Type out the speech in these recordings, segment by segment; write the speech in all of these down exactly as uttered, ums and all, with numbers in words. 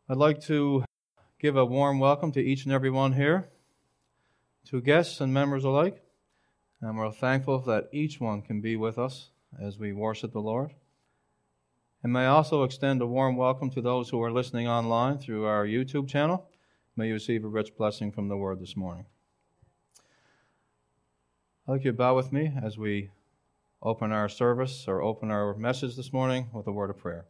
I'd like to give a warm welcome to each and every one here, to guests and members alike, and we're thankful that each one can be with us as we worship the Lord. And may I also extend a warm welcome to those who are listening online through our YouTube channel. May you receive a rich blessing from the Word this morning. I'd like you to bow with me as we open our service or open our message this morning with a word of prayer.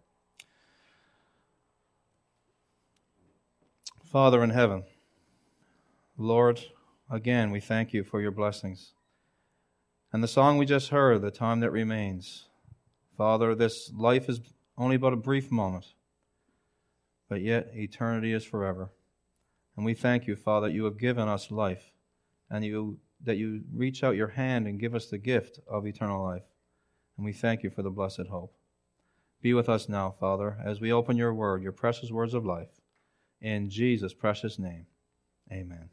Father in heaven, Lord, again we thank you for your blessings. And the song we just heard, The Time That Remains. Father, this life is only but a brief moment, but yet eternity is forever. And we thank you, Father, that you have given us life, and you that you reach out your hand and give us the gift of eternal life. And we thank you for the blessed hope. Be with us now, Father, as we open your word, your precious words of life. In Jesus' precious name, amen.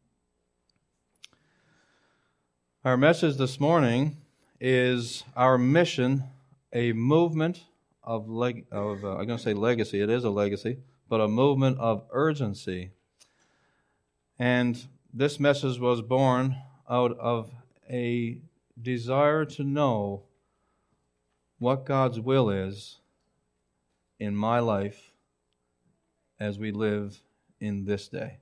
Our message this morning is Our Mission, a movement of, leg- of uh, I'm going to say legacy, it is a legacy, but a movement of urgency. And this message was born out of a desire to know what God's will is in my life as we live in this day.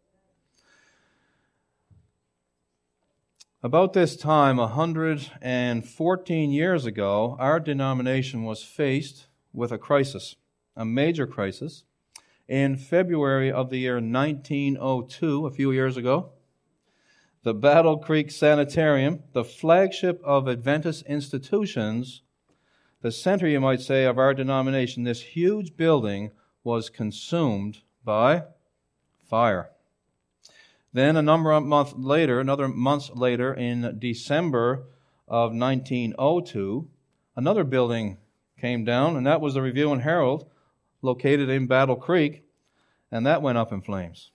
About this time, one hundred fourteen years ago, our denomination was faced with a crisis, a major crisis. In February of the year nineteen oh two, a few years ago, the Battle Creek Sanitarium, the flagship of Adventist institutions, the center, you might say, of our denomination, this huge building was consumed by fire. Then a number of months later, another months later, in December of nineteen oh two, another building came down, and that was the Review and Herald, located in Battle Creek, and that went up in flames.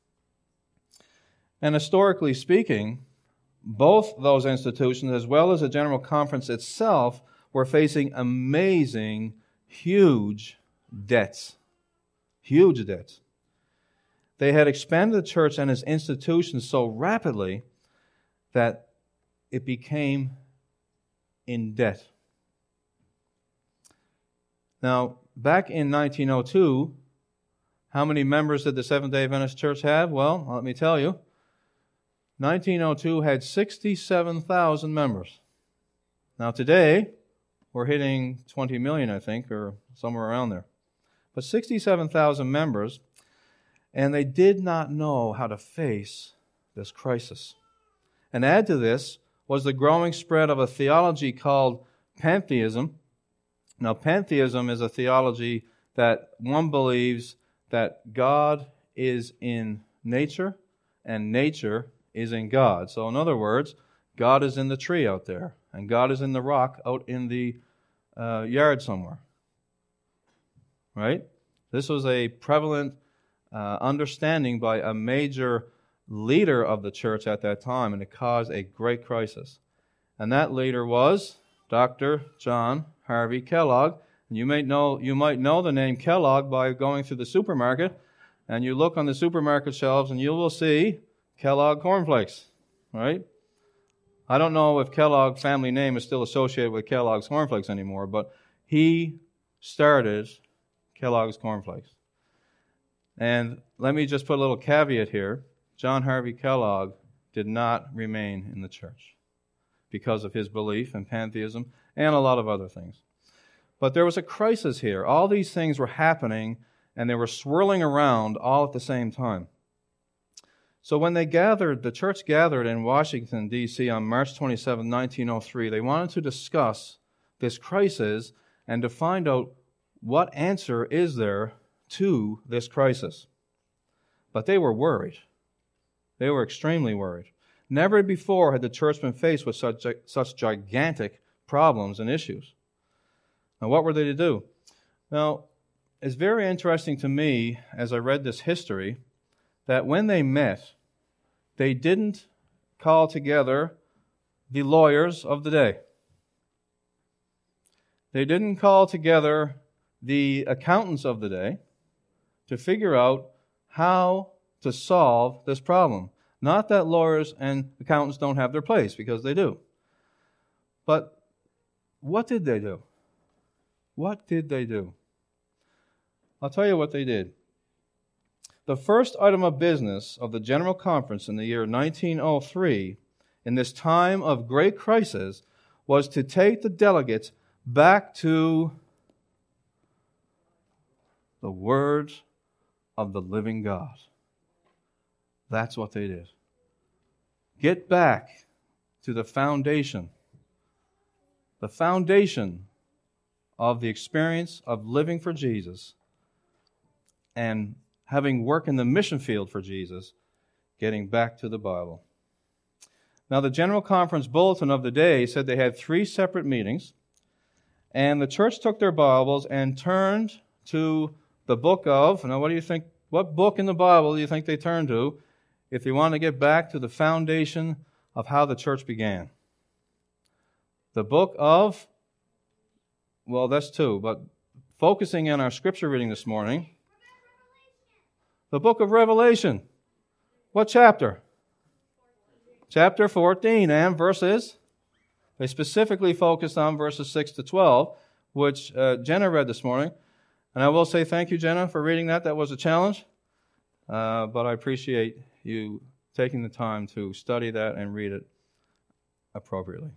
And historically speaking, both those institutions, as well as the General Conference itself, were facing amazing, huge debts. Huge debts. They had expanded the church and its institutions so rapidly that it became in debt. Now, back in nineteen oh two, how many members did the Seventh-day Adventist Church have? Well, let me tell you. nineteen oh two had sixty-seven thousand members. Now today, we're hitting twenty million, I think, or somewhere around there. But sixty-seven thousand members, and they did not know how to face this crisis. And add to this was the growing spread of a theology called pantheism. Now, pantheism is a theology that one believes that God is in nature and nature is in God. So in other words, God is in the tree out there and God is in the rock out in the uh, yard somewhere. Right? This was a prevalent uh, understanding by a major leader of the church at that time, and it caused a great crisis. And that leader was Doctor John Harvey Kellogg. And you might know you might know the name Kellogg by going through the supermarket, and you look on the supermarket shelves, and you will see Kellogg cornflakes. Right? I don't know if Kellogg family name is still associated with Kellogg's cornflakes anymore, but he started Kellogg's cornflakes. And let me just put a little caveat here. John Harvey Kellogg did not remain in the church because of his belief in pantheism and a lot of other things. But there was a crisis here. All these things were happening, and they were swirling around all at the same time. So when they gathered, the church gathered in Washington, D C on March twenty-seventh, nineteen oh three, they wanted to discuss this crisis and to find out what answer is there to this crisis. But they were worried. They were extremely worried. Never before had the church been faced with such, such gigantic problems and issues. Now, what were they to do? Now, it's very interesting to me, as I read this history, that when they met, they didn't call together the lawyers of the day. They didn't call together the accountants of the day. to figure out how to solve this problem. Not that lawyers and accountants don't have their place, because they do. But what did they do? What did they do? I'll tell you what they did. The first item of business of the General Conference in the year nineteen oh three, in this time of great crisis, was to take the delegates back to the Word of the living God. That's what they did. Get back to the foundation. The foundation of the experience of living for Jesus and having work in the mission field for Jesus, getting back to the Bible. Now, the General Conference bulletin of the day said they had three separate meetings, and the church took their Bibles and turned to the book of, now what do you think, what book in the Bible do you think they turned to if they want to get back to the foundation of how the church began? The book of, well, that's two, but focusing on our scripture reading this morning, the book of Revelation. What chapter? Chapter fourteen, and verses? They specifically focused on verses six to twelve, which uh, Jenna read this morning. And I will say thank you, Jenna, for reading that. That was a challenge. Uh, but I appreciate you taking the time to study that and read it appropriately.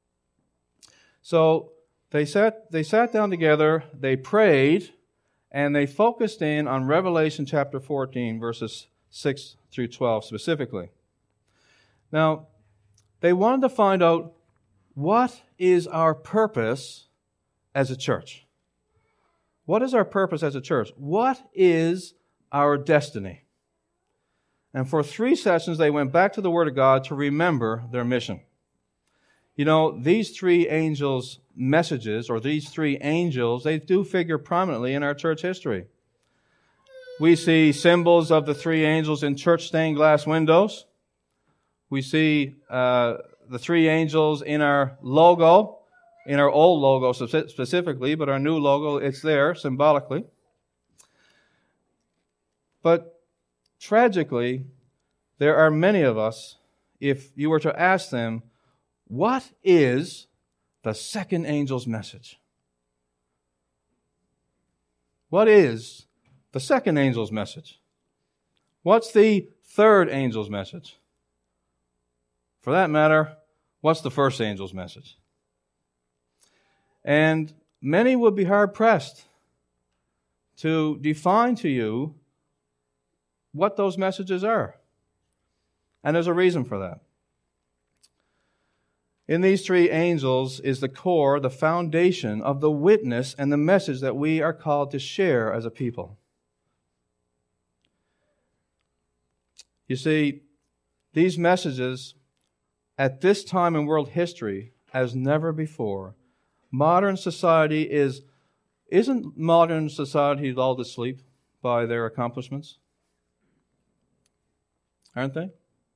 So they sat, they sat down together, they prayed, and they focused in on Revelation chapter fourteen, verses six through twelve specifically. Now, they wanted to find out, what is our purpose as a church? What is our purpose as a church? What is our destiny? And for three sessions, they went back to the Word of God to remember their mission. You know, these three angels' messages, or these three angels, they do figure prominently in our church history. We see symbols of the three angels in church stained glass windows. We see uh, the three angels in our logo, in our old logo specifically, but our new logo, it's there symbolically. But tragically, there are many of us, if you were to ask them, what is the second angel's message? What is the second angel's message? What's the third angel's message? For that matter, what's the first angel's message? And many would be hard-pressed to define to you what those messages are. And there's a reason for that. In these three angels is the core, the foundation of the witness and the message that we are called to share as a people. You see, these messages, at this time in world history, as never before, modern society is, isn't modern society lulled to sleep by their accomplishments? Aren't they?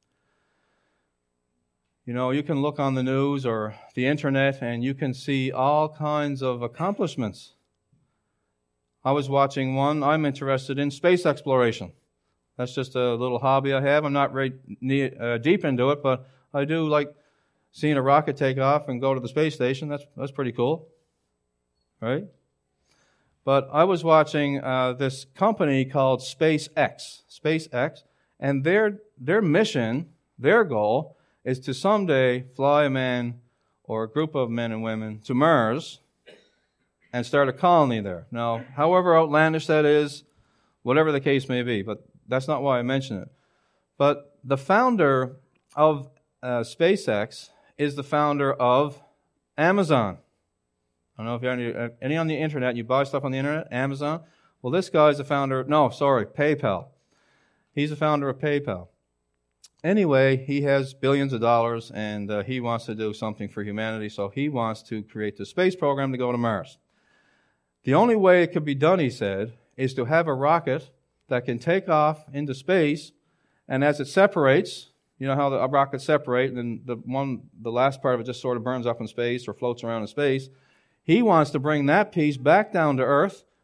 You know, you can look on the news or the internet and you can see all kinds of accomplishments. I was watching one, I'm interested in space exploration. That's just a little hobby I have. I'm not very uh, deep into it, but I do like seeing a rocket take off and go to the space station. That's that's pretty cool, right? But I was watching uh, this company called SpaceX, SpaceX, and their their mission, their goal, is to someday fly a man or a group of men and women to Mars and start a colony there. Now, however outlandish that is, whatever the case may be, but that's not why I mention it. But the founder of uh, SpaceX is the founder of Amazon. I don't know if you're any, any on the internet, you buy stuff on the internet, Amazon. Well, this guy's the founder, no, sorry, PayPal. He's the founder of PayPal. Anyway, he has billions of dollars, and uh, he wants to do something for humanity, so he wants to create the space program to go to Mars. The only way it could be done, he said, is to have a rocket that can take off into space, and as it separates, you know how the rockets separate, and then the one, the last part of it just sort of burns up in space or floats around in space. He wants to bring that piece back down to Earth,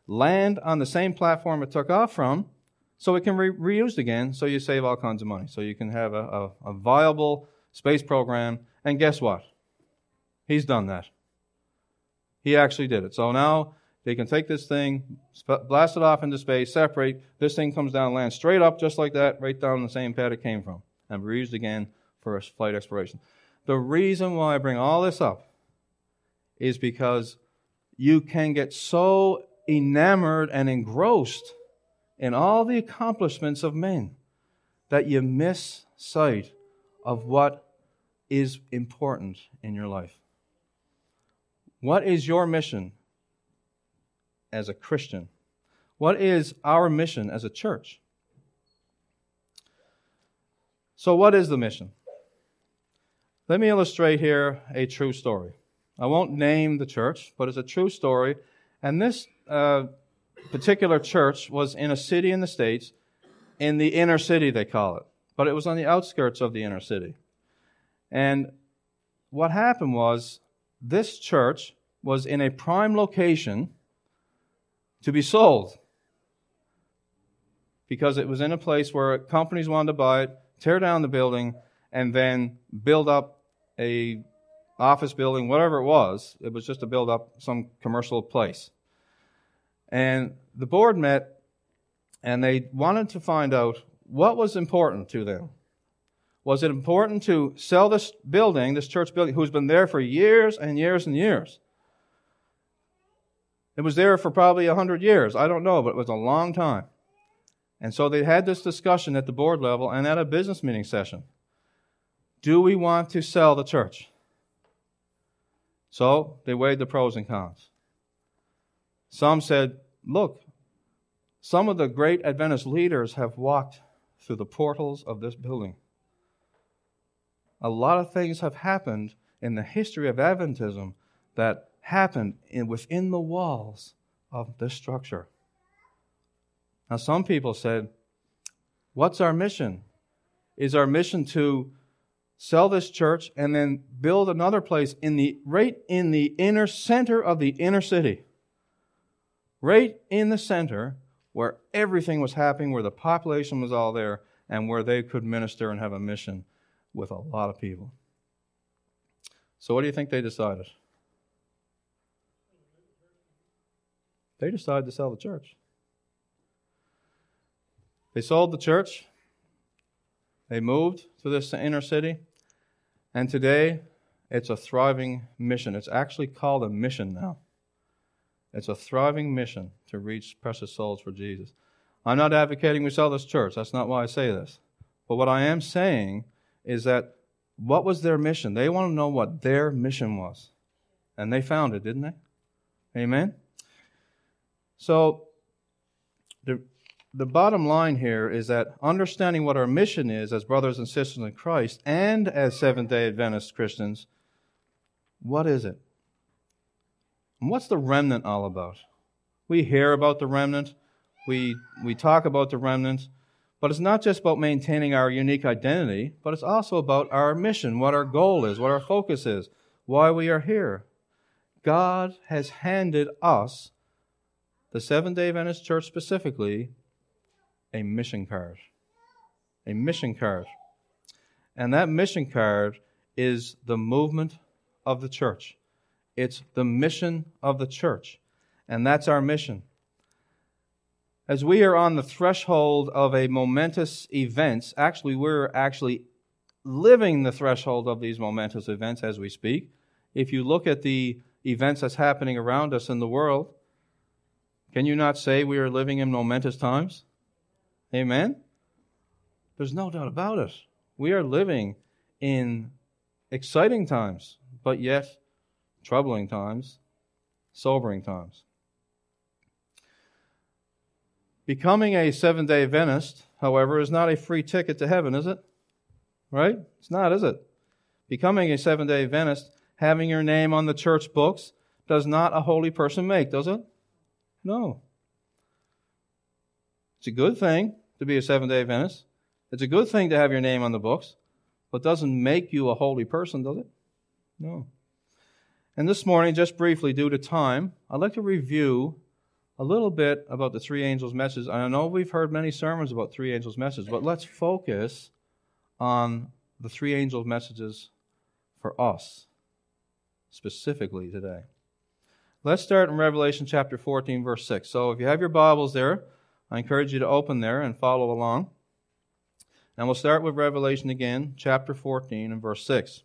land on the same platform it took off from so it can be re- reused again, so you save all kinds of money. So you can have a, a, a viable space program. And guess what? He's done that. He actually did it. So now they can take this thing, blast it off into space, separate. This thing comes down, lands straight up just like that, right down the same pad it came from, and reused again for flight exploration. The reason why I bring all this up is because you can get so enamored and engrossed in all the accomplishments of men that you miss sight of what is important in your life. What is your mission as a Christian? What is our mission as a church? So what is the mission? Let me illustrate here a true story. I won't name the church, but it's a true story. And this uh, particular church was in a city in the States, in the inner city they call it. But it was on the outskirts of the inner city. And what happened was, this church was in a prime location to be sold, because it was in a place where companies wanted to buy it, tear down the building, and then build up a office building, whatever it was. It was just to build up some commercial place. And the board met, and they wanted to find out what was important to them. Was it important to sell this building, this church building, who's been there for years and years and years? It was there for probably a hundred years. I don't know, but it was a long time. And so they had this discussion at the board level and at a business meeting session. Do we want to sell the church? So they weighed the pros and cons. Some said, look, some of the great Adventist leaders have walked through the portals of this building. A lot of things have happened in the history of Adventism that happened in, within the walls of this structure. Now, some people said, what's our mission? Is our mission to sell this church and then build another place in the right in the inner center of the inner city? Right in the center where everything was happening, where the population was all there, and where they could minister and have a mission with a lot of people. So what do you think they decided? They decided to sell the church. They sold the church. They moved to this inner city. And today, it's a thriving mission. It's actually called a mission now. It's a thriving mission to reach precious souls for Jesus. I'm not advocating we sell this church. That's not why I say this. But what I am saying is that what was their mission? They want to know what their mission was. And they found it, didn't they? Amen? So, the, the bottom line here is that understanding what our mission is as brothers and sisters in Christ and as Seventh-day Adventist Christians, what is it? And what's the remnant all about? We hear about the remnant. We, we talk about the remnant. But it's not just about maintaining our unique identity, but it's also about our mission, what our goal is, what our focus is, why we are here. God has handed us, the Seventh-day Adventist Church specifically, a mission card. A mission card. And that mission card is the movement of the church. It's the mission of the church. And that's our mission. As we are on the threshold of a momentous event, actually we're actually living the threshold of these momentous events as we speak. If you look at the events that's happening around us in the world, can you not say we are living in momentous times? Amen? There's no doubt about it. We are living in exciting times, but yet troubling times, sobering times. Becoming a Seventh-day Adventist, however, is not a free ticket to heaven, is it? Right? It's not, is it? Becoming a Seventh-day Adventist, having your name on the church books, does not a holy person make, does it? No. It's a good thing to be a Seventh-day Adventist. It's a good thing to have your name on the books, but doesn't make you a holy person, does it? No. And this morning, just briefly, due to time, I'd like to review a little bit about the three angels' messages. I know we've heard many sermons about three angels' messages, but let's focus on the three angels' messages for us, specifically today. Let's start in Revelation chapter fourteen, verse six. So if you have your Bibles there, I encourage you to open there and follow along. And we'll start with Revelation again, chapter fourteen and verse six.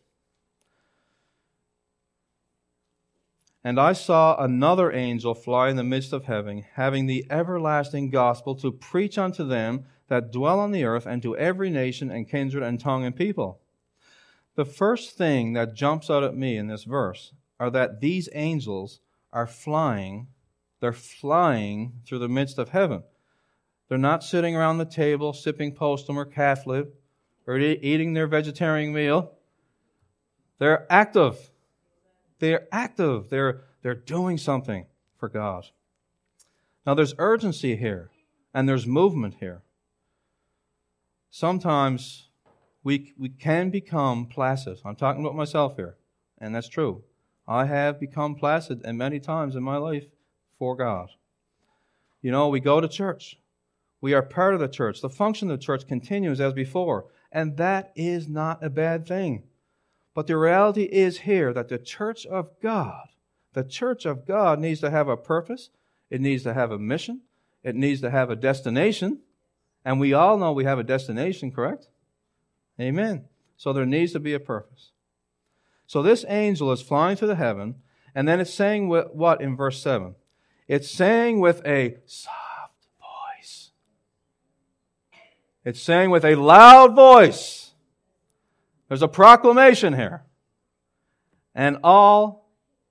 And I saw another angel fly in the midst of heaven, having the everlasting gospel to preach unto them that dwell on the earth, and to every nation and kindred and tongue and people. The first thing that jumps out at me in this verse are that these angels are flying. They're flying through the midst of heaven. They're not sitting around the table sipping postum or calf lip or e- eating their vegetarian meal. They're active. They're active. They're, they're doing something for God. Now there's urgency here, and there's movement here. Sometimes we, we can become placid. I'm talking about myself here, and that's true. I have become placid and many times in my life for God. You know, we go to church. We are part of the church. The function of the church continues as before, and that is not a bad thing. But the reality is here that the church of God, the church of God needs to have a purpose. It needs to have a mission. It needs to have a destination. And we all know we have a destination, correct? Amen. So there needs to be a purpose. So this angel is flying to the heaven, and then it's saying what in verse seven? It's saying with a soft voice. It's saying with a loud voice. There's a proclamation here. And all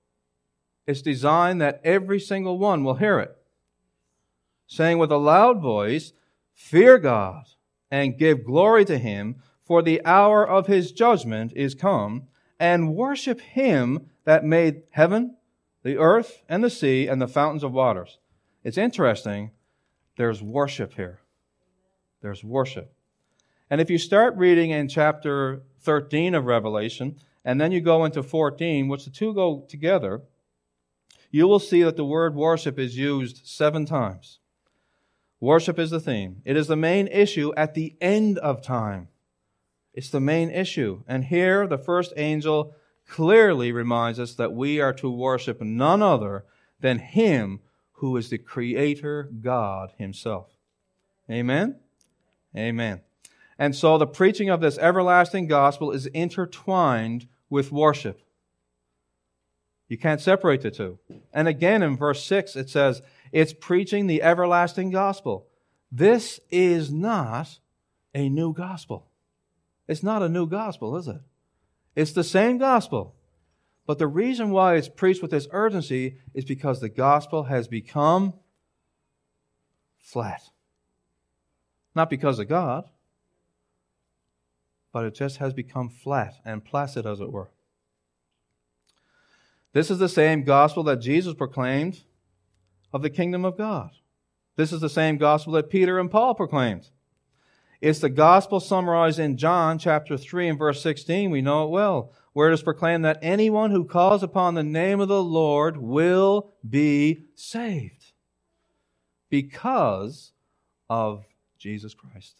is designed that every single one will hear it. Saying with a loud voice, fear God and give glory to Him, for the hour of His judgment is come, and worship Him that made heaven, the earth, and the sea, and the fountains of waters. It's interesting. There's worship here. There's worship. And if you start reading in chapter thirteen of Revelation, and then you go into fourteen, which the two go together, you will see that the word worship is used seven times. Worship is the theme. It is the main issue at the end of time. It's the main issue. And here, the first angel clearly reminds us that we are to worship none other than Him who is the Creator God Himself. Amen? Amen. And so the preaching of this everlasting gospel is intertwined with worship. You can't separate the two. And again in verse six it says, it's preaching the everlasting gospel. This is not a new gospel. It's not a new gospel, is it? It's the same gospel. But the reason why it's preached with this urgency is because the gospel has become flat. Not because of God, but it just has become flat and placid, as it were. This is the same gospel that Jesus proclaimed of the kingdom of God. This is the same gospel that Peter and Paul proclaimed. It's the gospel summarized in John chapter three and verse sixteen. We know it well, where it is proclaimed that anyone who calls upon the name of the Lord will be saved because of Jesus Christ.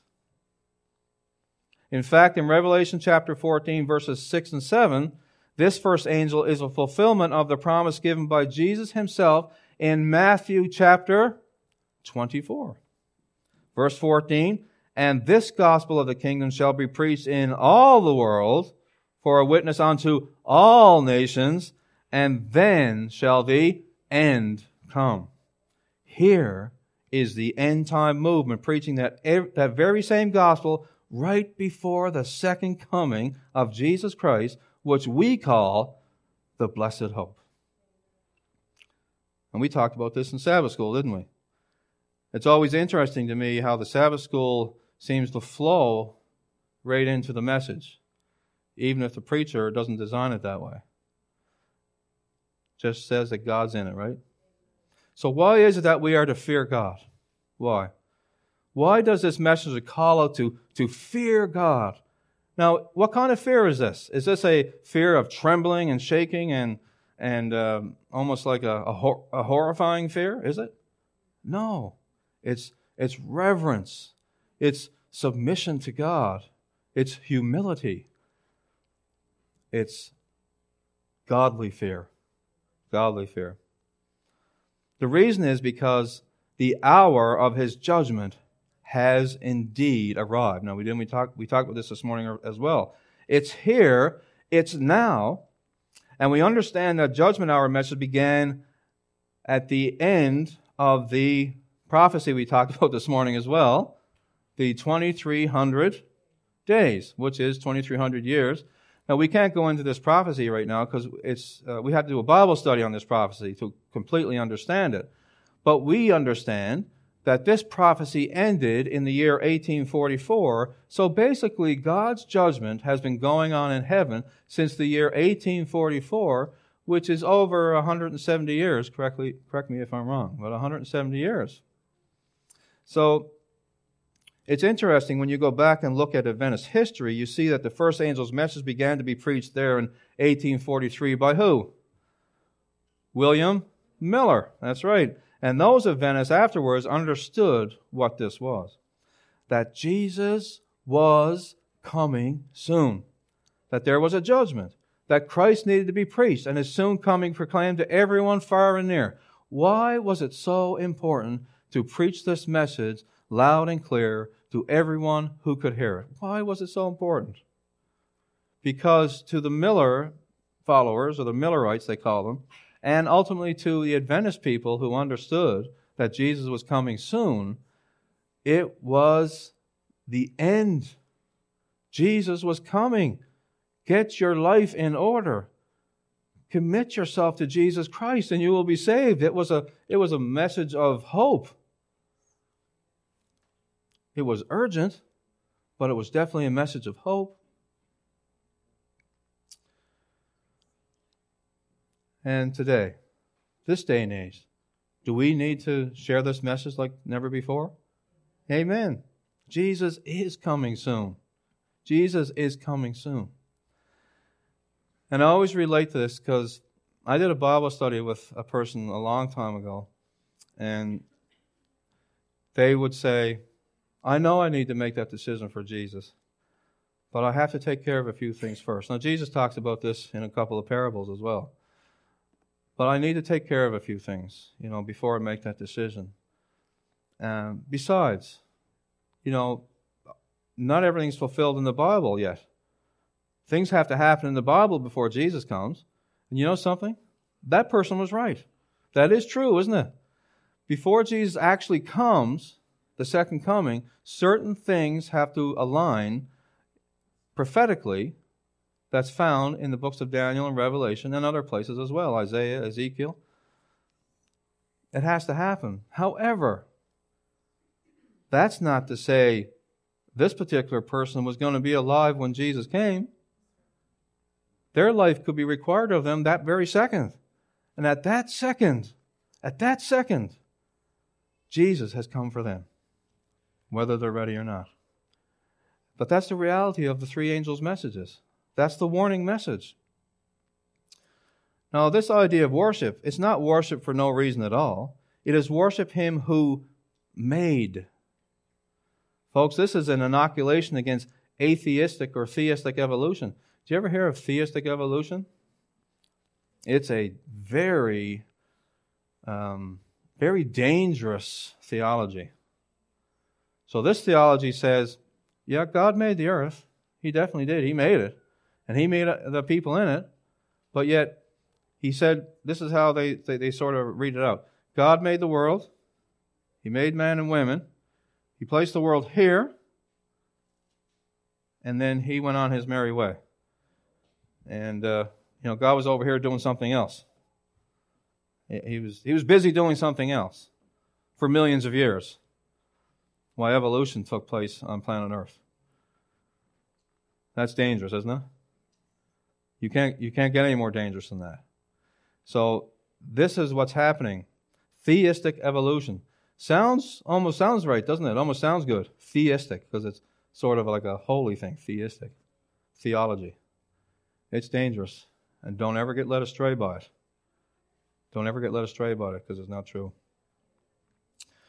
In fact, in Revelation chapter fourteen, verses six and seven, this first angel is a fulfillment of the promise given by Jesus Himself in Matthew chapter twenty-four. Verse fourteen, and this gospel of the kingdom shall be preached in all the world for a witness unto all nations, and then shall the end come. Here is the end time movement preaching that, that very same gospel right before the second coming of Jesus Christ, which we call the blessed hope. And we talked about this in Sabbath school, didn't we? It's always interesting to me how the Sabbath school seems to flow right into the message, even if the preacher doesn't design it that way. Just says that God's in it, right? So why is it that we are to fear God? Why? Why does this message call out to, to fear God? Now, what kind of fear is this? Is this a fear of trembling and shaking and and um, almost like a, a, hor- a horrifying fear? Is it? No. It's, it's reverence. It's submission to God. It's humility. It's godly fear. Godly fear. The reason is because the hour of His judgment has indeed arrived. Now, we didn't we talked we talked about this this morning as well. It's here. It's now. And we understand that judgment hour message began at the end of the prophecy we talked about this morning as well, the twenty-three hundred days, which is twenty-three hundred years. Now, we can't go into this prophecy right now because it's uh, we have to do a Bible study on this prophecy to completely understand it. But we understand that this prophecy ended in the year eighteen forty-four. So basically, God's judgment has been going on in heaven since the year eighteen forty-four, which is over one hundred seventy years. Correctly, correct me if I'm wrong, but one hundred seventy years. So it's interesting when you go back and look at Adventist history, you see that the first angel's message began to be preached there in eighteen forty-three by who? William Miller. That's right. And those Adventists afterwards understood what this was. That Jesus was coming soon. That there was a judgment. That Christ needed to be preached and His soon coming proclaimed to everyone far and near. Why was it so important to preach this message loud and clear to everyone who could hear it? Why was it so important? Because to the Miller followers, or the Millerites they call them, and ultimately to the Adventist people who understood that Jesus was coming soon, it was the end. Jesus was coming. Get your life in order. Commit yourself to Jesus Christ and you will be saved. It was a, it was a message of hope. It was urgent, but it was definitely a message of hope. And today, this day and age, do we need to share this message like never before? Amen. Jesus is coming soon. Jesus is coming soon. And I always relate to this because I did a Bible study with a person a long time ago, and they would say, I know I need to make that decision for Jesus, but I have to take care of a few things first. Now, Jesus talks about this in a couple of parables as well. But I need to take care of a few things, you know, before I make that decision. Um, besides, you know, not everything's fulfilled in the Bible yet. Things have to happen in the Bible before Jesus comes. And you know something? That person was right. That is true, isn't it? Before Jesus actually comes, the second coming, certain things have to align prophetically. That's found in the books of Daniel and Revelation and other places as well, Isaiah, Ezekiel. It has to happen. However, that's not to say this particular person was going to be alive when Jesus came. Their life could be required of them that very second. And at that second, at that second, Jesus has come for them, whether they're ready or not. But that's the reality of the three angels' messages. That's the warning message. Now, this idea of worship, it's not worship for no reason at all. It is worship Him who made. Folks, this is an inoculation against atheistic or theistic evolution. Do you ever hear of theistic evolution? It's a very, um, very dangerous theology. So this theology says, yeah, God made the earth. He definitely did. He made it. And He made the people in it. But yet, He said, this is how they, they, they sort of read it out. God made the world. He made man and women. He placed the world here. And then He went on His merry way. And, uh, you know, God was over here doing something else. He was, he was busy doing something else for millions of years while evolution took place on planet Earth. That's dangerous, isn't it? You can't, you can't get any more dangerous than that. So this is what's happening. Theistic evolution. Sounds, almost sounds right, doesn't it? Almost sounds good. Theistic, because it's sort of like a holy thing. Theistic. Theology. It's dangerous. And don't ever get led astray by it. Don't ever get led astray by it, because it's not true.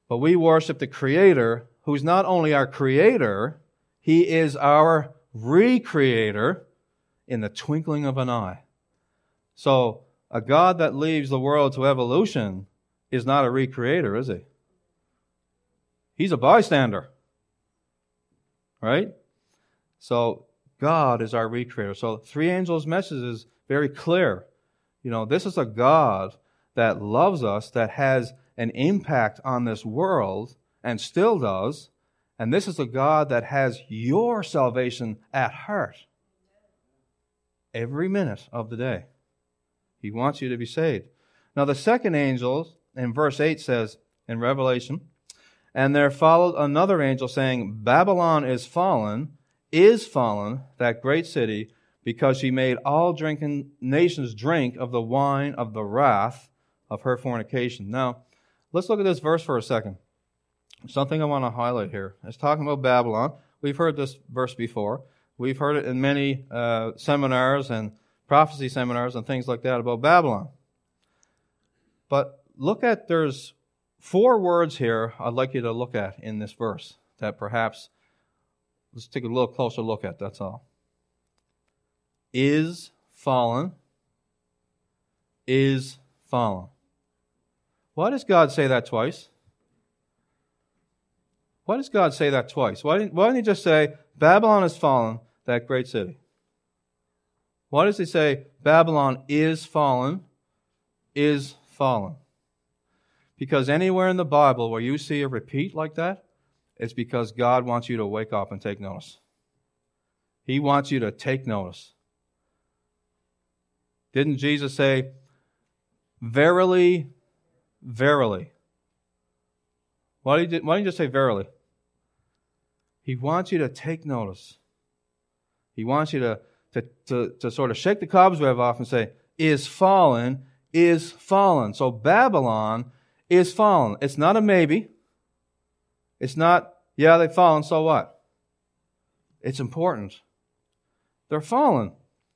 But we worship the Creator, who's not only our Creator, He is our Recreator in the twinkling of an eye. So, a God that leaves the world to evolution is not a Recreator, is He? He's a bystander. Right? So, God is our Recreator. So, three angels' message is very clear. You know, this is a God that loves us, that has an impact on this world, and still does. And this is a God that has your salvation at heart. Every minute of the day. He wants you to be saved. Now, the second angel, in verse eight says, in Revelation, and there followed another angel saying, Babylon is fallen, is fallen, that great city, because she made all drinking nations drink of the wine of the wrath of her fornication. Now, let's look at this verse for a second. Something I want to highlight here. It's talking about Babylon. We've heard this verse before. We've heard it in many uh, seminars and prophecy seminars and things like that about Babylon. But look at, there's four words here I'd like you to look at in this verse that perhaps, let's take a little closer look at, that's all. Is fallen, is fallen. Why does God say that twice? Why does God say that twice? Why didn't, why didn't He just say, Babylon is fallen, that great city? Why does He say, Babylon is fallen, is fallen? Because anywhere in the Bible where you see a repeat like that, it's because God wants you to wake up and take notice. He wants you to take notice. Didn't Jesus say, verily, verily? Why did you, why didn't you just say verily? He wants you to take notice. He wants you to, to, to, to sort of shake the cobweb off and say, is fallen, is fallen. So Babylon is fallen. It's not a maybe. It's not, yeah, they've fallen, so what? It's important. They're fallen.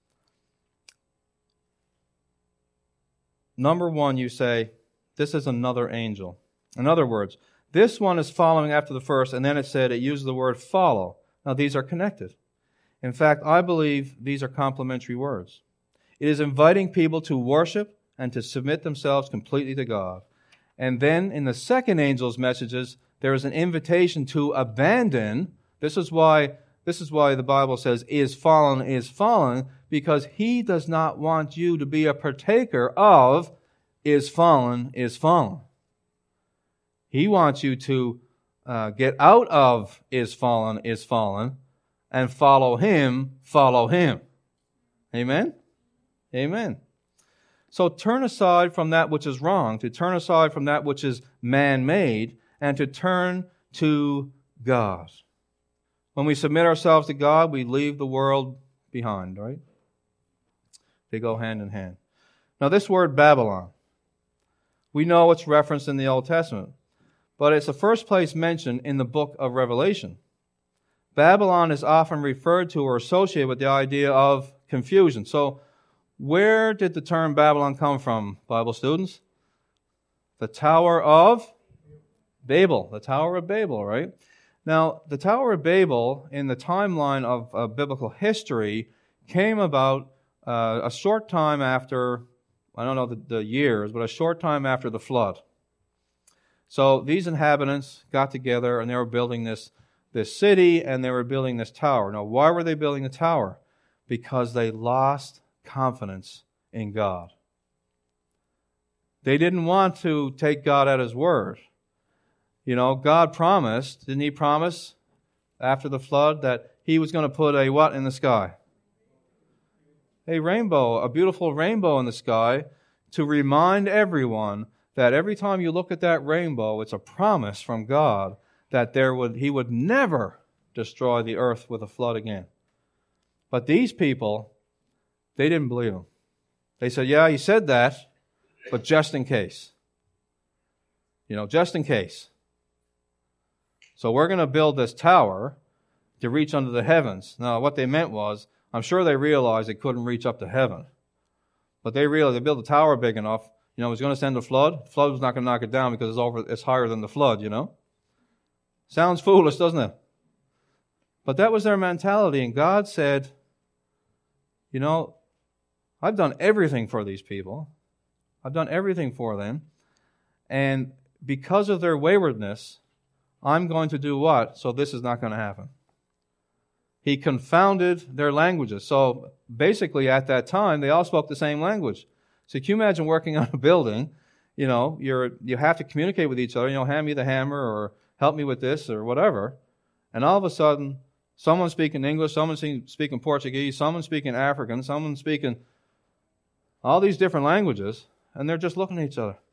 Number one, you say, this is another angel. In other words, this one is following after the first, and then it said it uses the word follow. Now, these are connected. In fact, I believe these are complementary words. It is inviting people to worship and to submit themselves completely to God. And then in the second angel's messages, there is an invitation to abandon. This is why, this is why the Bible says, is fallen, is fallen, because He does not want you to be a partaker of is fallen, is fallen. He wants you to uh, get out of is fallen, is fallen, and follow Him, follow Him. Amen? Amen. So turn aside from that which is wrong, to turn aside from that which is man-made, and to turn to God. When we submit ourselves to God, we leave the world behind, right? They go hand in hand. Now this word Babylon, we know it's referenced in the Old Testament, but it's the first place mentioned in the book of Revelation. Babylon is often referred to or associated with the idea of confusion. So where did the term Babylon come from, Bible students? The Tower of Babel. The Tower of Babel, right? Now, the Tower of Babel, in the timeline of uh, biblical history, came about uh, a short time after, I don't know the, the years, but a short time after the flood. So these inhabitants got together and they were building this, this city and they were building this tower. Now, why were they building the tower? Because they lost confidence in God. They didn't want to take God at His word. You know, God promised, didn't He promise after the flood that He was going to put a what in the sky? A rainbow, a beautiful rainbow in the sky to remind everyone that every time you look at that rainbow, it's a promise from God that there would He would never destroy the earth with a flood again. But these people, they didn't believe Him. They said, yeah, He said that, but just in case. You know, just in case. So we're going to build this tower to reach under the heavens. Now, what they meant was, I'm sure they realized they couldn't reach up to heaven. But they realized they built a tower big enough, You know, he's going to send a flood. The flood was not going to knock it down because it's over. It's higher than the flood, you know. Sounds foolish, doesn't it? But that was their mentality, and God said, you know, I've done everything for these people. I've done everything for them. And because of their waywardness, I'm going to do what? So this is not going to happen. He confounded their languages. So basically at that time, they all spoke the same language. So can you imagine working on a building? You know, you're you have to communicate with each other. You know, hand me the hammer or help me with this or whatever. And all of a sudden, someone's speaking English, someone's speaking Portuguese, someone's speaking African, someone's speaking all these different languages, and they're just looking at each other.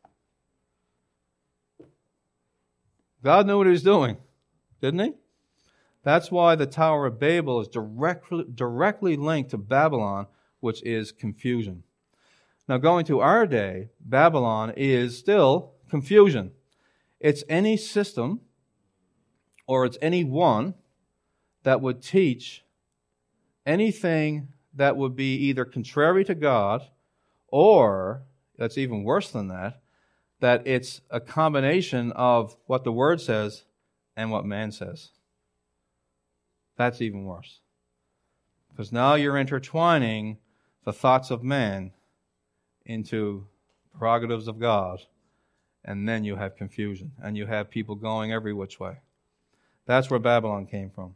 God knew what he was doing, didn't he? That's why the Tower of Babel is directly, directly linked to Babylon, which is confusion. Now, going to our day, Babylon is still confusion. It's any system, or it's any one, that would teach anything that would be either contrary to God, or, that's even worse than that, that it's a combination of what the Word says and what man says. That's even worse. Because now you're intertwining the thoughts of man into prerogatives of God, and then you have confusion, and you have people going every which way. That's where Babylon came from.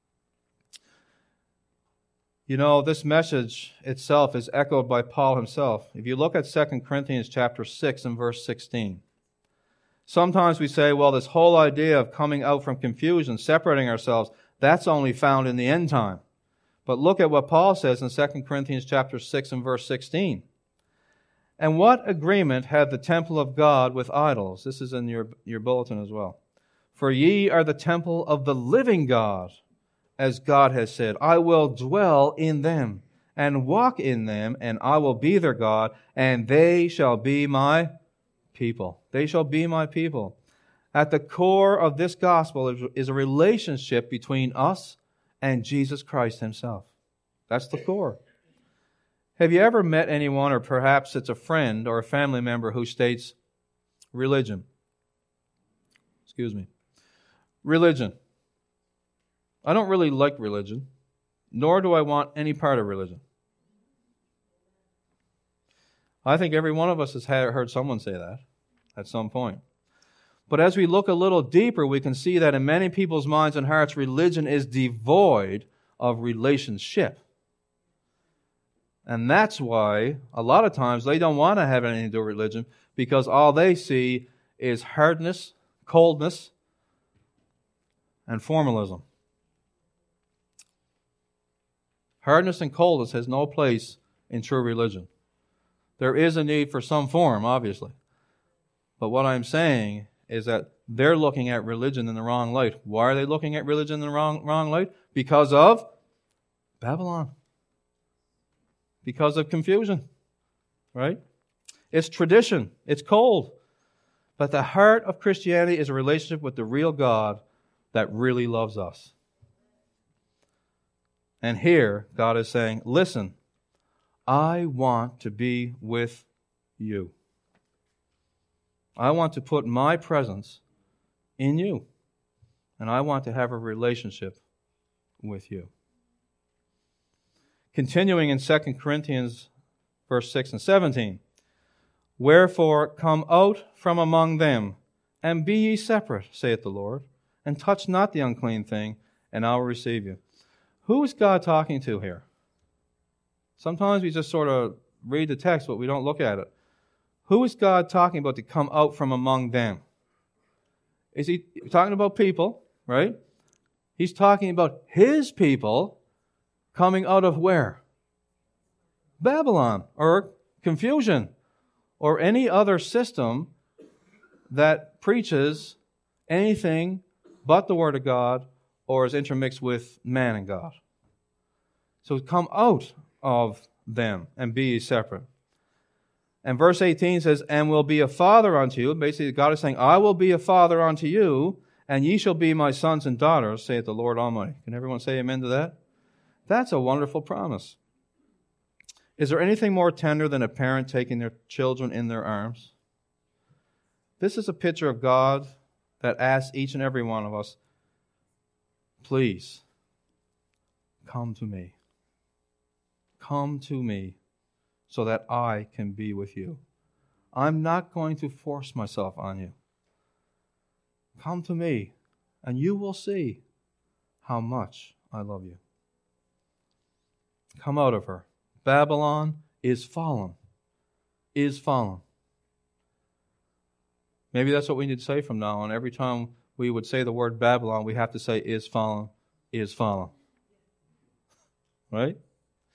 You know, this message itself is echoed by Paul himself. If you look at Second Corinthians chapter six and verse sixteen, sometimes we say, well, this whole idea of coming out from confusion, separating ourselves, that's only found in the end time. But look at what Paul says in Second Corinthians chapter six and verse sixteen. And what agreement hath the temple of God with idols? This is in your, your bulletin as well. For ye are the temple of the living God, as God has said, I will dwell in them and walk in them, and I will be their God, and they shall be my people. They shall be my people. At the core of this gospel is a relationship between us and Jesus Christ himself. That's the core. Have you ever met anyone, or perhaps it's a friend or a family member, who states, religion? Excuse me. Religion. I don't really like religion, nor do I want any part of religion. I think every one of us has heard someone say that at some point. But as we look a little deeper, we can see that in many people's minds and hearts, religion is devoid of relationship. And that's why a lot of times they don't want to have anything to do with religion, because all they see is hardness, coldness, and formalism. Hardness and coldness has no place in true religion. There is a need for some form, obviously. But what I'm saying is that they're looking at religion in the wrong light. Why are they looking at religion in the wrong, wrong light? Because of Babylon. Because of confusion. Right? It's tradition. It's cold. But the heart of Christianity is a relationship with the real God that really loves us. And here, God is saying, listen, I want to be with you. I want to put my presence in you. And I want to have a relationship with you. Continuing in Second Corinthians verse six and seventeen. Wherefore come out from among them, and be ye separate, saith the Lord, and touch not the unclean thing, and I will receive you. Who is God talking to here? Sometimes we just sort of read the text, but we don't look at it. Who is God talking about to come out from among them? Is he talking about people, right? He's talking about his people coming out of where? Babylon, or confusion, or any other system that preaches anything but the Word of God, or is intermixed with man and God. So come out of them and be ye separate. And verse eighteen says, and will be a father unto you. Basically, God is saying, I will be a father unto you, and ye shall be my sons and daughters, saith the Lord Almighty. Can everyone say amen to that? That's a wonderful promise. Is there anything more tender than a parent taking their children in their arms? This is a picture of God that asks each and every one of us, please, come to me. Come to me so that I can be with you. I'm not going to force myself on you. Come to me, and you will see how much I love you. Come out of her. Babylon is fallen. Is fallen. Maybe that's what we need to say from now on. Every time we would say the word Babylon, we have to say is fallen, is fallen. Right?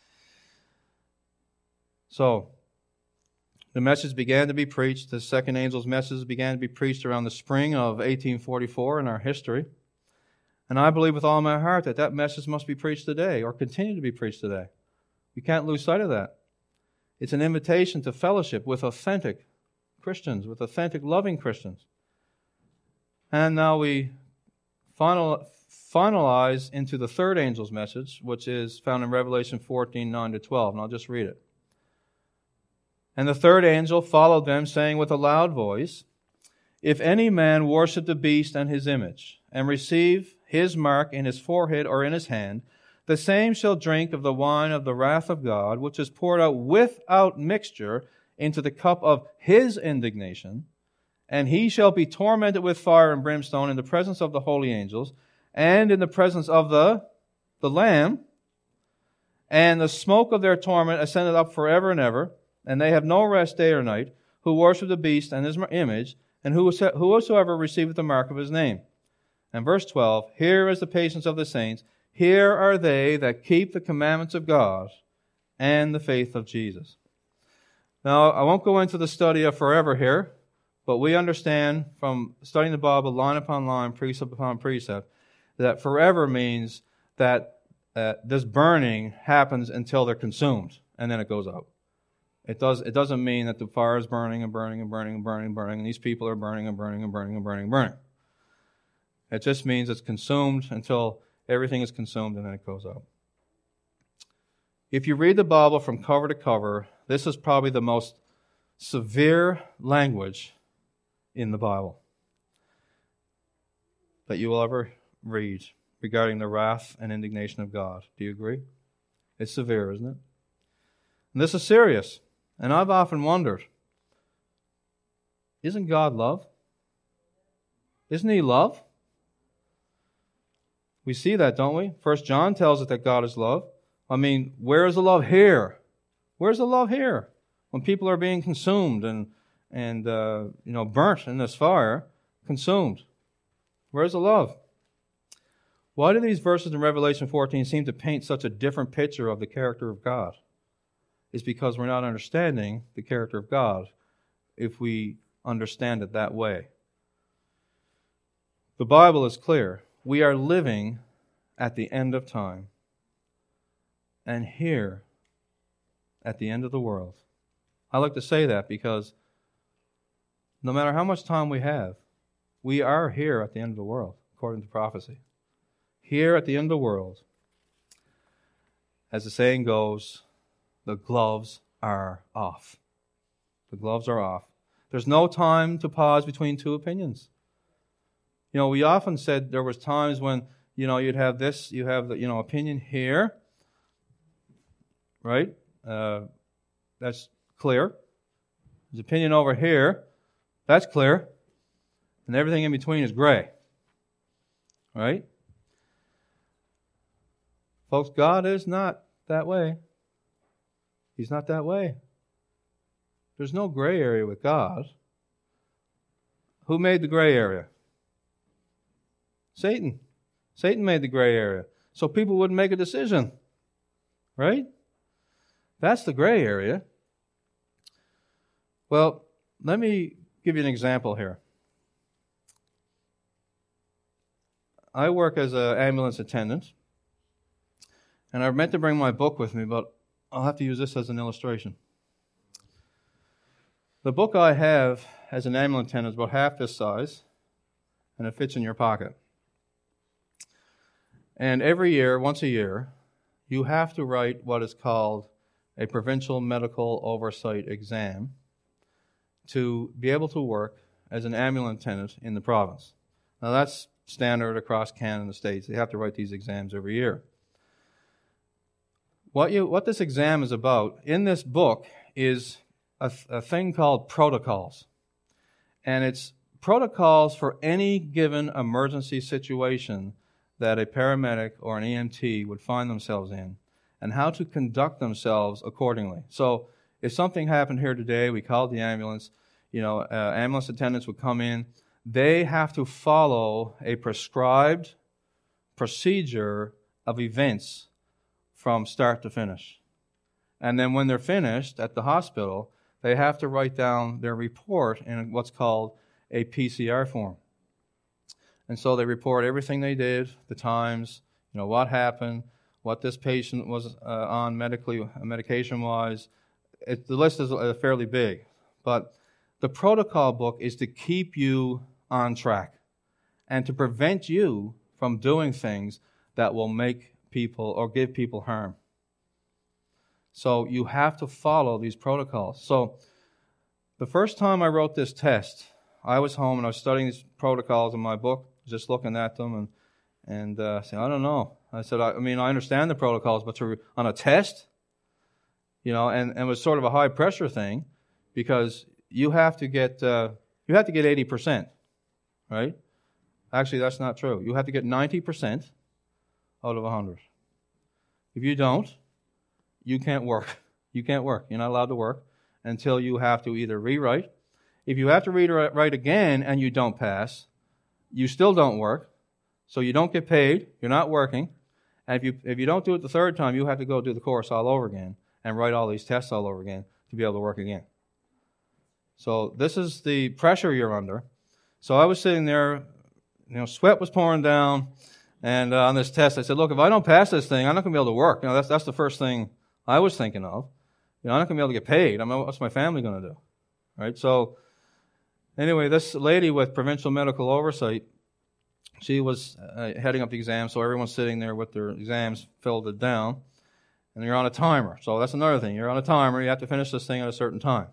So, the message began to be preached. The second angel's message began to be preached around the spring of eighteen forty-four in our history. And I believe with all my heart that that message must be preached today or continue to be preached today. We can't lose sight of that. It's an invitation to fellowship with authentic Christians, with authentic, loving Christians. And now we final, finalize into the third angel's message, which is found in Revelation fourteen, nine to twelve. And I'll just read it. And the third angel followed them, saying with a loud voice, if any man worship the beast and his image, and receive his mark in his forehead or in his hand, the same shall drink of the wine of the wrath of God, which is poured out without mixture into the cup of his indignation, and he shall be tormented with fire and brimstone in the presence of the holy angels, and in the presence of the, the Lamb, and the smoke of their torment ascended up forever and ever, and they have no rest day or night, who worship the beast and his image, and whosoever receiveth the mark of his name. And verse twelve, here is the patience of the saints, here are they that keep the commandments of God and the faith of Jesus. Now, I won't go into the study of forever here, but we understand from studying the Bible line upon line, precept upon precept, that forever means that uh, this burning happens until they're consumed, and then it goes out. It does. It doesn't mean that the fire is burning and burning and burning and burning and burning, and these people are burning and burning and burning and burning and burning. It just means it's consumed until everything is consumed, and then it goes out. If you read the Bible from cover to cover, this is probably the most severe language in the Bible that you will ever read regarding the wrath and indignation of God. Do you agree? It's severe, isn't it? And this is serious. And I've often wondered, isn't God love? Isn't He love? We see that, don't we? First John tells us that God is love. I mean, where is the love here? Where's the love here? When people are being consumed and, and uh, you know, burnt in this fire, consumed. Where's the love? Why do these verses in Revelation fourteen seem to paint such a different picture of the character of God? It's because we're not understanding the character of God if we understand it that way. The Bible is clear. We are living at the end of time. And here, at the end of the world. I like to say that because no matter how much time we have, we are here at the end of the world, according to prophecy. Here at the end of the world, as the saying goes, the gloves are off. The gloves are off. There's no time to pause between two opinions. You know, we often said there was times when, you know, you'd have this, you have the, you know, opinion here, right? Uh, that's clear. There's opinion over here. That's clear. And everything in between is gray. Right? Folks, God is not that way. He's not that way. There's no gray area with God. Who made the gray area? Satan. Satan made the gray area. So people wouldn't make a decision. Right? That's the gray area. Well, let me give you an example here. I work as an ambulance attendant, and I meant to bring my book with me, but I'll have to use this as an illustration. The book I have as an ambulance attendant is about half this size, and it fits in your pocket. And every year, once a year, you have to write what is called a provincial medical oversight exam to be able to work as an ambulance attendant in the province. Now that's standard across Canada and the States. They have to write these exams every year. What you what this exam is about, in this book, is a, a thing called protocols. And it's protocols for any given emergency situation that a paramedic or an E M T would find themselves in, and how to conduct themselves accordingly. So if something happened here today, we called the ambulance, you know, uh, ambulance attendants would come in. They have to follow a prescribed procedure of events from start to finish. And then when they're finished at the hospital, they have to write down their report in what's called a P C R form. And so they report everything they did, the times, you know, what happened, what this patient was uh, on medically, medication-wise. It, the list is uh, fairly big. But the protocol book is to keep you on track and to prevent you from doing things that will make people or give people harm. So you have to follow these protocols. So the first time I wrote this test, I was home and I was studying these protocols in my book, just looking at them and and uh, saying, I don't know. I said, I, I mean, I understand the protocols, but to, on a test, you know, and, and it was sort of a high pressure thing because you have to get uh, you have to get eighty percent, right? Actually, that's not true. You have to get ninety percent out of one hundred. If you don't, you can't work. You can't work. You're not allowed to work until you have to either rewrite. If you have to rewrite again and you don't pass, you still don't work, so you don't get paid, you're not working, and if you if you don't do it the third time, you have to go do the course all over again and write all these tests all over again to be able to work again. So this is the pressure you're under. So I was sitting there, you know, sweat was pouring down, and uh, on this test I said, look, if I don't pass this thing, I'm not going to be able to work. You know, that's that's the first thing I was thinking of. You know, I'm not going to be able to get paid. I mean, what's my family going to do? Right? So anyway, this lady with provincial medical oversight, she was uh, heading up the exam, so everyone's sitting there with their exams filled it down, and you're on a timer. So that's another thing. You're on a timer. You have to finish this thing at a certain time.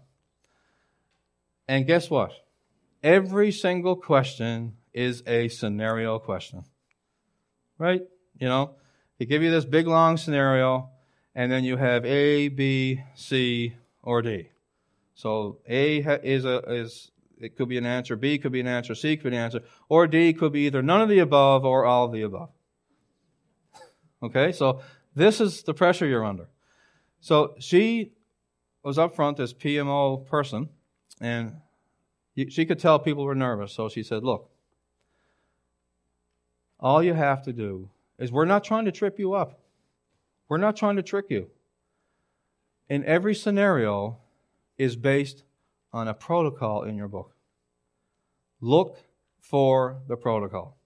And guess what? Every single question is a scenario question, right? You know, they give you this big, long scenario, and then you have A, B, C, or D. So A is a is it could be an answer, B could be an answer, C could be an answer, or D could be either none of the above or all of the above. Okay, so this is the pressure you're under. So she was up front, this P M O person, and she could tell people were nervous. So she said, look, all you have to do is, we're not trying to trip you up. We're not trying to trick you. In every scenario is based on a protocol in your book. Look for the protocol.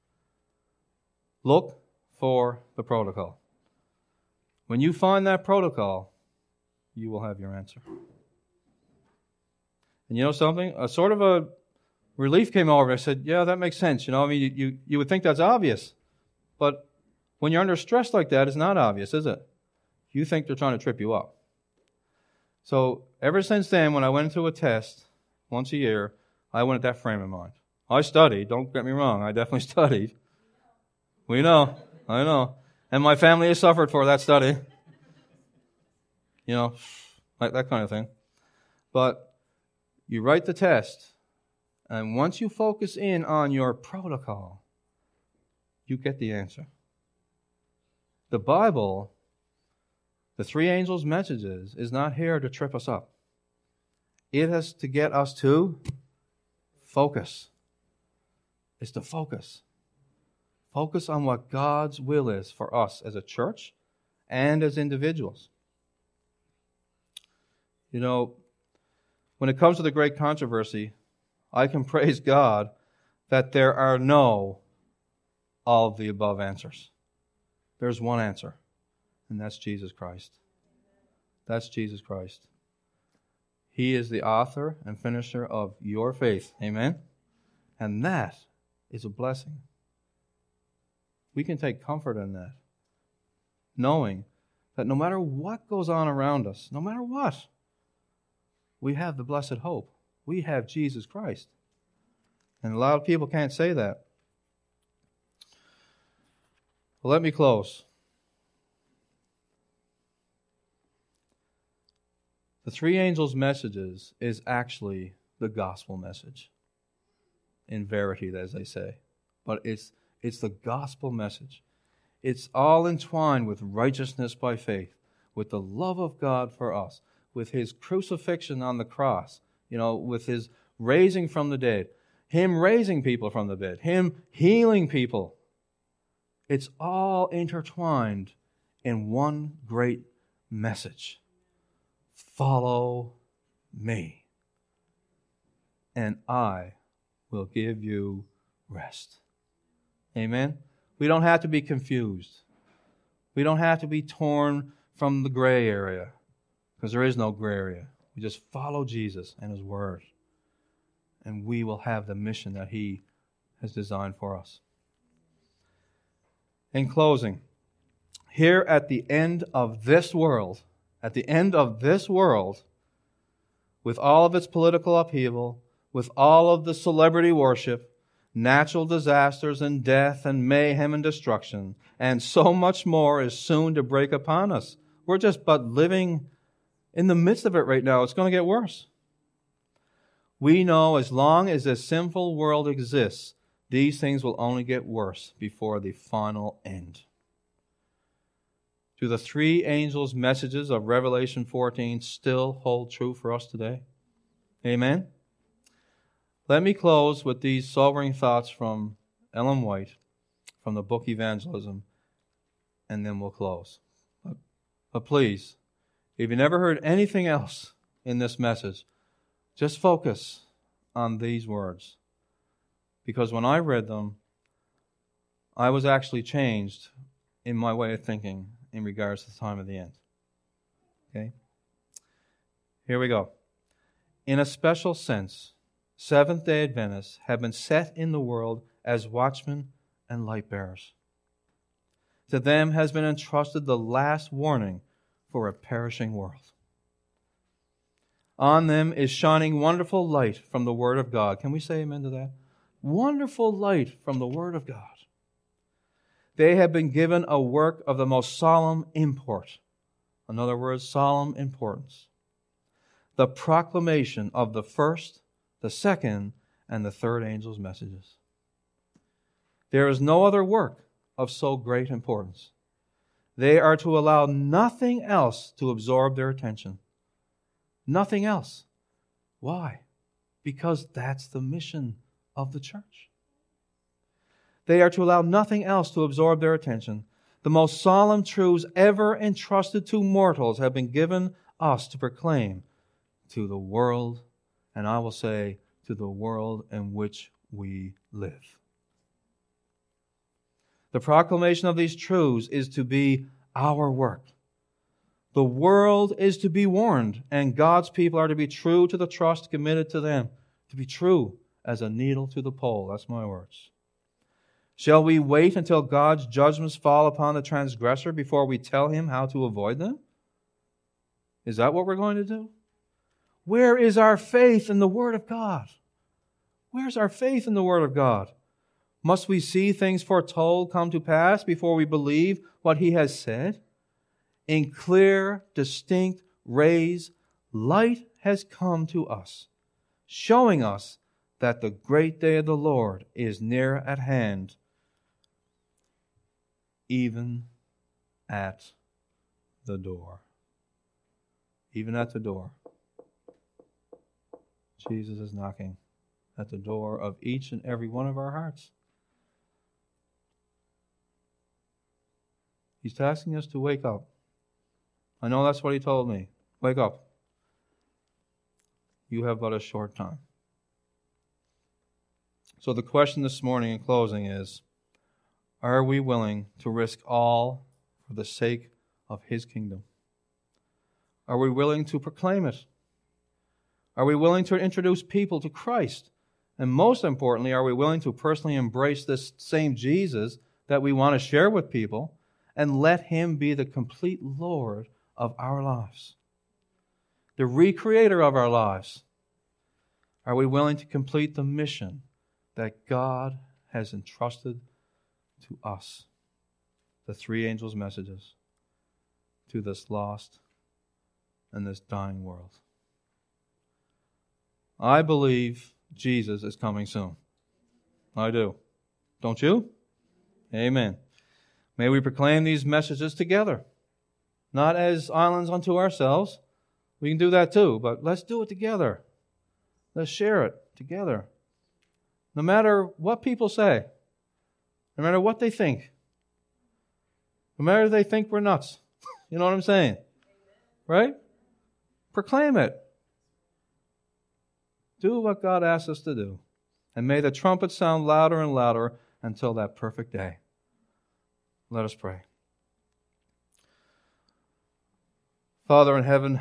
Look for the protocol. When you find that protocol, you will have your answer. And you know something? A sort of a relief came over. I said, yeah, that makes sense. You know, I mean, you, you, you would think that's obvious. But when you're under stress like that, it's not obvious, is it? You think they're trying to trip you up. So ever since then, when I went into a test once a year, I went at that frame of mind. I studied. Don't get me wrong. I definitely studied. We know. I know. And my family has suffered for that study. You know, like that kind of thing. But you write the test, and once you focus in on your protocol, you get the answer. The Bible, the three angels' messages, is not here to trip us up. It is to get us to focus. It's to focus. Focus on what God's will is for us as a church and as individuals. You know, when it comes to the great controversy, I can praise God that there are no all of the above answers. There's one answer, and that's Jesus Christ. That's Jesus Christ. He is the author and finisher of your faith. Amen? And that is a blessing. We can take comfort in that, knowing that no matter what goes on around us, no matter what, we have the blessed hope. We have Jesus Christ. And a lot of people can't say that. Well, let me close. The three angels' messages is actually the gospel message. In verity, as they say. But it's it's the gospel message. It's all entwined with righteousness by faith, with the love of God for us, with His crucifixion on the cross, you know, with His raising from the dead, Him raising people from the dead, Him healing people. It's all intertwined in one great message. Follow me, and I will give you rest. Amen? We don't have to be confused. We don't have to be torn from the gray area, because there is no gray area. We just follow Jesus and His Word, and we will have the mission that He has designed for us. In closing, here at the end of this world, at the end of this world, with all of its political upheaval, with all of the celebrity worship, natural disasters and death and mayhem and destruction, and so much more is soon to break upon us. We're just but living in the midst of it right now. It's going to get worse. We know as long as this sinful world exists, these things will only get worse before the final end. Do the three angels' messages of Revelation fourteen still hold true for us today? Amen? Let me close with these sobering thoughts from Ellen White from the book Evangelism, and then we'll close. But, but please, if you never heard anything else in this message, just focus on these words. Because when I read them, I was actually changed in my way of thinking in regards to the time of the end. Okay? Here we go. In a special sense, Seventh-day Adventists have been set in the world as watchmen and light bearers. To them has been entrusted the last warning for a perishing world. On them is shining wonderful light from the Word of God. Can we say amen to that? Wonderful light from the Word of God. They have been given a work of the most solemn import. In other words, solemn importance. The proclamation of the first, the second, and the third angel's messages. There is no other work of so great importance. They are to allow nothing else to absorb their attention. Nothing else. Why? Because that's the mission of the church. They are to allow nothing else to absorb their attention. The most solemn truths ever entrusted to mortals have been given us to proclaim to the world, and I will say, to the world in which we live. The proclamation of these truths is to be our work. The world is to be warned, and God's people are to be true to the trust committed to them, to be true as a needle to the pole. That's my words. Shall we wait until God's judgments fall upon the transgressor before we tell him how to avoid them? Is that what we're going to do? Where is our faith in the Word of God? Where's our faith in the Word of God? Must we see things foretold come to pass before we believe what He has said? In clear, distinct rays, light has come to us, showing us that the great day of the Lord is near at hand, even at the door. Even at the door. Jesus is knocking at the door of each and every one of our hearts. He's asking us to wake up. I know that's what He told me. Wake up. You have but a short time. So the question this morning in closing is, are we willing to risk all for the sake of His kingdom? Are we willing to proclaim it? Are we willing to introduce people to Christ? And most importantly, are we willing to personally embrace this same Jesus that we want to share with people and let Him be the complete Lord of our lives, the recreator of our lives? Are we willing to complete the mission that God has entrusted to us? The three angels' messages to this lost and this dying world. I believe Jesus is coming soon. I do. Don't you? Amen. May we proclaim these messages together, not as islands unto ourselves. We can do that too, but let's do it together. Let's share it together. No matter what people say, no matter what they think, no matter if they think we're nuts. You know what I'm saying? Right? Proclaim it. Do what God asks us to do. And may the trumpet sound louder and louder until that perfect day. Let us pray. Father in heaven,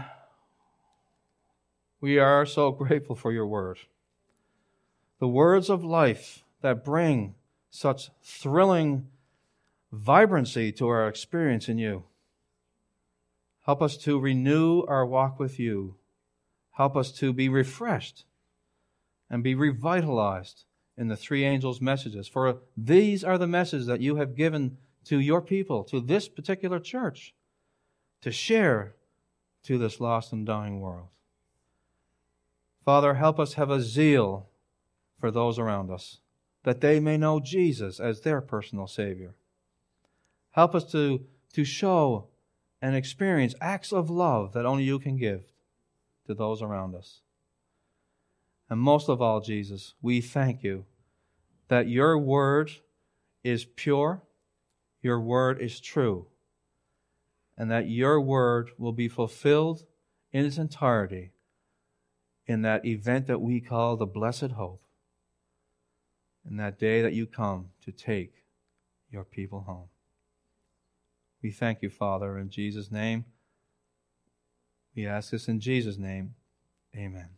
we are so grateful for your word. The words of life that bring such thrilling vibrancy to our experience in you. Help us to renew our walk with you. Help us to be refreshed and be revitalized in the three angels' messages. For these are the messages that you have given to your people, to this particular church, to share to this lost and dying world. Father, help us have a zeal for those around us, that they may know Jesus as their personal Savior. Help us to, to show and experience acts of love that only you can give to those around us. And most of all, Jesus, we thank you that your word is pure, your word is true, and that your word will be fulfilled in its entirety in that event that we call the blessed hope, in that day that you come to take your people home. We thank you, Father, in Jesus' name. We ask this in Jesus' name. Amen.